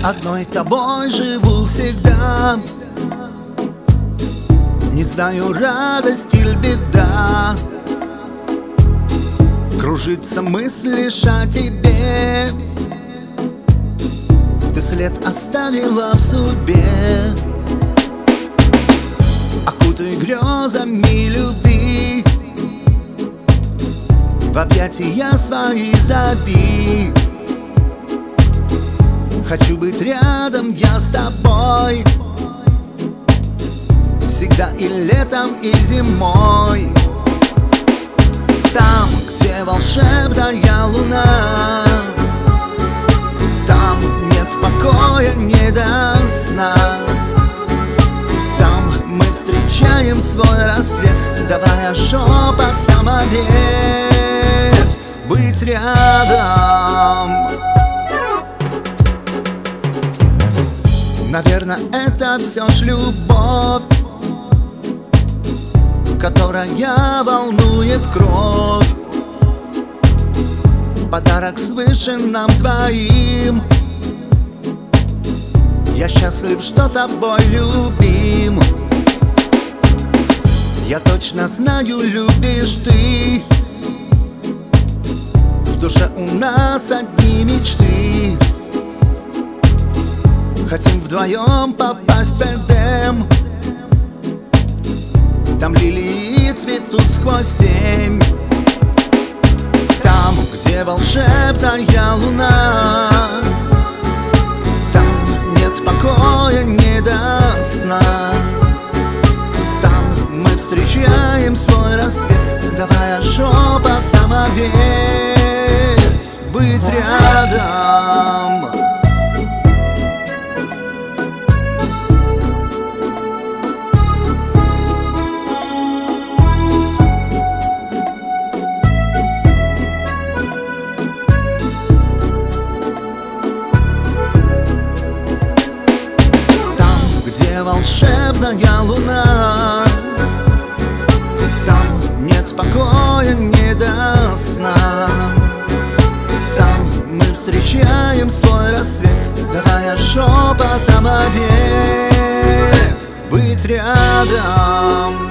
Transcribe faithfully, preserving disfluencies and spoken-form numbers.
Одной тобой живу всегда. Не знаю, радость или беда. Кружится мысль лишь о тебе. Ты след оставила в судьбе. Окутай грезами любви, в объятия свои забей. Хочу быть рядом я с тобой, всегда и летом, и зимой. Там, где волшебная луна, там нет покоя, не до сна. Там мы встречаем свой рассвет, давая шепотом обет быть рядом. Наверное, это все ж любовь, которая волнует кровь. Подарок свыше нам двоим. Я счастлив, что тобой любим. Я точно знаю, любишь ты. В душе у нас одни мечты. Хотим вдвоем попасть в Эдем. Там лилии цветут сквозь тень. Там, где волшебная луна, там нет покоя, не до сна. Там мы встречаем свой рассвет, давая шепотом обет быть рядом. Волшебная луна, там нет покоя, не до сна. Там мы встречаем свой рассвет, давая шепотом обет быть рядом.